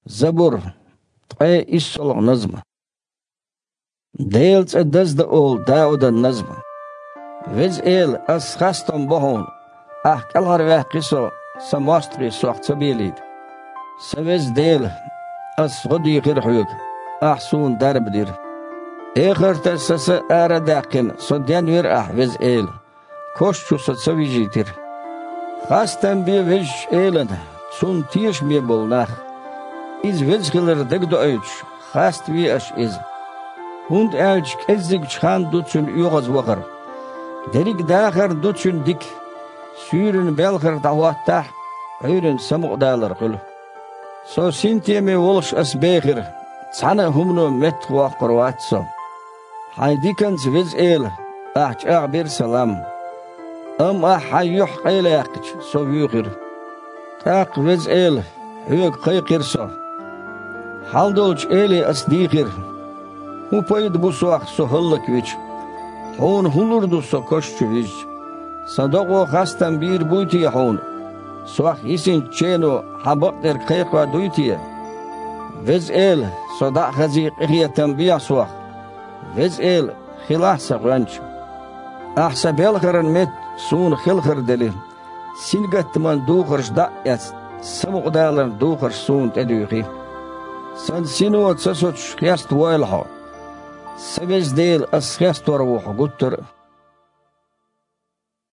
زبور طي إسلو نظم ديلت أدزد أول داود النظم وز إيل أس خاستم بهون كالهر وحقسو سماستري سوخت سبيليد سوز ديل أس غدي خيرحوك سون درب دير آخر تسس آرداقين صديان وير وز إيل كوش چوسط سويجي تير خاستم بي وج إيلن سون تيش مي بولناخ إز وز خلر دقدو أيش خاست وي أش إز هند ألج كزيق چخان دوتشن يوغز وغر دريق داخر دوتشن ديك سيرن بلخر دعواتح عيرن سمق دالر قلو سو سنتيمي ولش أس بيخر تسانا همنو مت وقرواتسو حيديكنز وز إيل بير سلام حيوح قيل يقج سو يوغر تاق وز إيل هيوغ قيقر سو حالدولج إيلي أس ديخر هو بايد بوسواق سو هلك ويج هون هلردو سو كشچ ويج صدقو خاستم بير بويتي هون سواق يسين چينو حبق در قيقوا دويتي وز إيل صدق خزيق إخية تنبيع سواق وز إيل خلاح سقوانش أحسب يلخرن مت سون خلخر دليل سنگت من دوخرش دقيت سمق دالر دوخرش سون تدوخي سن سينو تسسوش خيست ويلحو سبز ديل أس خيست وروح قطر